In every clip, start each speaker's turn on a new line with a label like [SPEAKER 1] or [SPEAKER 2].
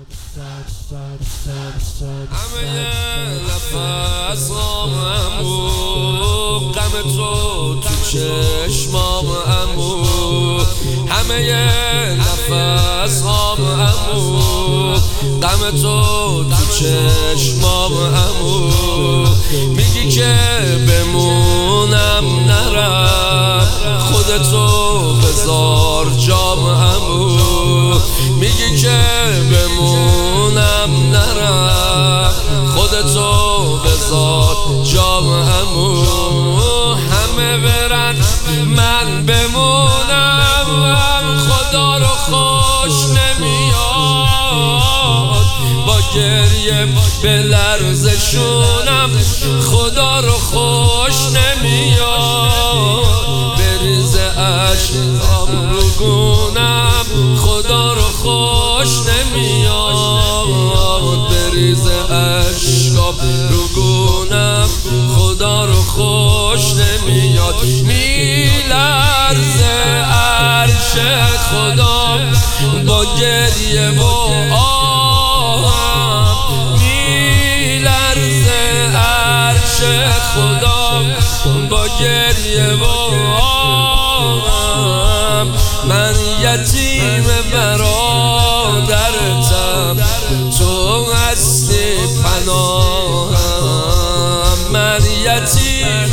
[SPEAKER 1] همه نفس غممو غم تو چشمام امو همه نفس غممو غم تو چشمام امو میگی که بمونم نرم خودتو بذار جام امو میگی که بمونم نرم خودتو بذار جام امو همه برن من بمونم خدا رو خوش نمیاد با گریه به لرزشونم خدا رو خوش نمیاد بریز عشقام رو گونم خدا رو خوش نمیاد بریز عشقام رو گونم خدا رو خوش نمیاد میلرزه عرش خدا با گریه و آهم میلرزه عرش خدا با گریه و آهم من یتیم برادرتم تو هستی پناهم من یتیم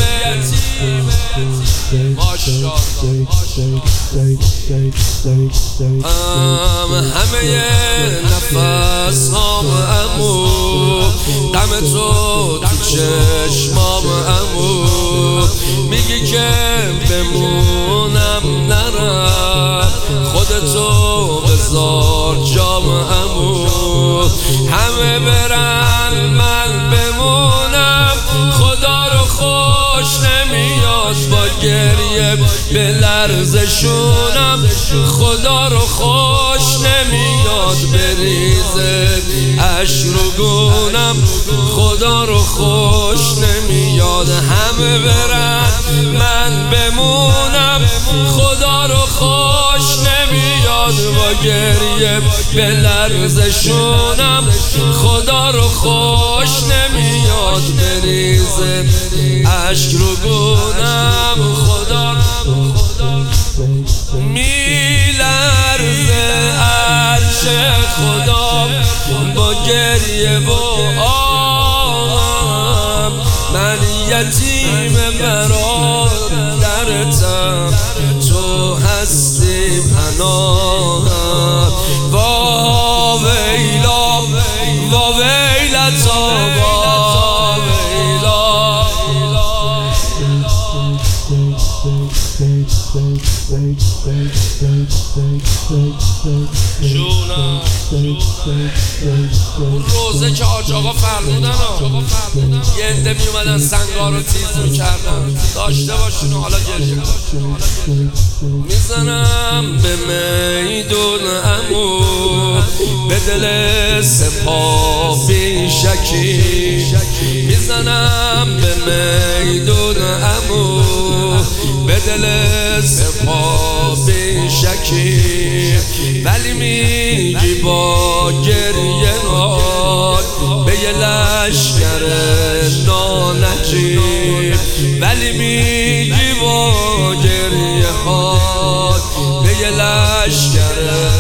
[SPEAKER 1] همه نفس غممو غم تو چشمام امو میگی که بمونم نرم خودتو بذار جام امو همه برن من بمونم خدا رو خوش نمیاد با گریه به لرزشونم خدا رو خوش نمیاد بریزه عشق رو گونم خدا رو خوش نمیاد همه برن من بمونم خدا رو خوش نمیاد با گریه به لرزشونم خدا رو خوش نمیاد بریزه عشق رو گونم خدا میلرزه عرش خدا با گریه و آهم من یتیم برادرتم تو هستی پناهم وا ویلا وا ویلتا وا ویلا اون روزه که حاج آقا فرمودن یه عده می اومدن سنگا رو تیز میکردن داشته باشین و حالا گریه میزنم به میدون امو به دل سپاه بی شکی میزنم به میدون امو به دل سپاه بی شکی ولی میگی با گریه ناد به یه لشکر نانجیب ولی میگی با گریه هاد به یه لشکر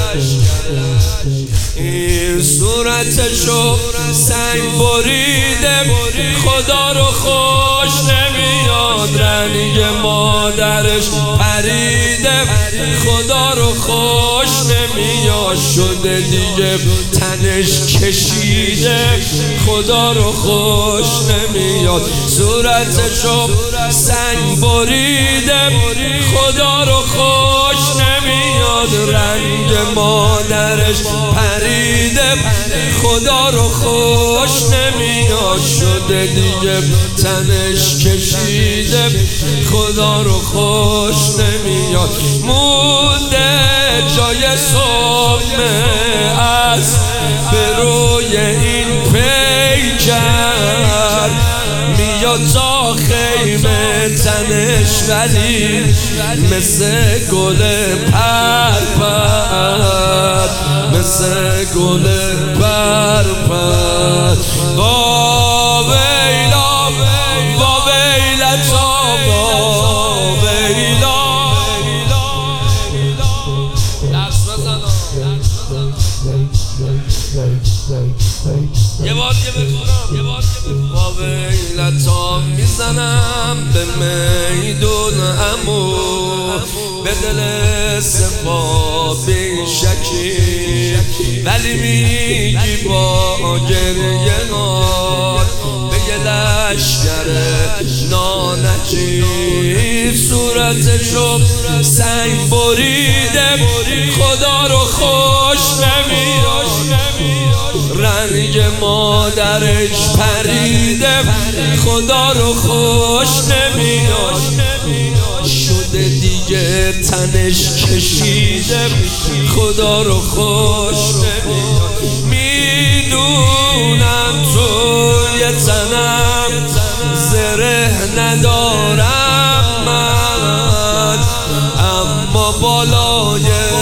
[SPEAKER 1] این صورتشو سنگ بریده خدا رو خوش نمیاد رنگ مادرش پریده خدا رو خوش نمیاد شده دیگه تنش کشیده خدا رو خوش نمیاد صورتشو سنگ بریده خدا رو خوش نمیاد رنگ مادرش پریده خدا رو خوش نمیاد شده دیگه تنش کشیده خدا رو خوش نمیاد مونده جای صبح از به روی این پیکر میاد تا خیمه تنش ولی مثل گل پرپر مثل گل یه بار دیگه بخونم. با ویلتا میزنم به میدون عمو، به دل سپا بیشکی، ولی میگی با گریه ناد به یه لشگر نانکی، صورتشو سنگ بریده خدا رو خوش نمیاد، رنگ مادرش پریده خدا رو خوش نمیاد، شده دیگه تنش کشیده خدا رو خوش نمیاد. میدونم توی تنم زره ندارم من، اما بالای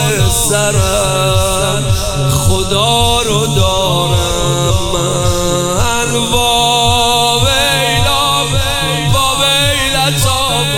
[SPEAKER 1] سرم خدا رو دارم من. وا ویلا وا ویلتا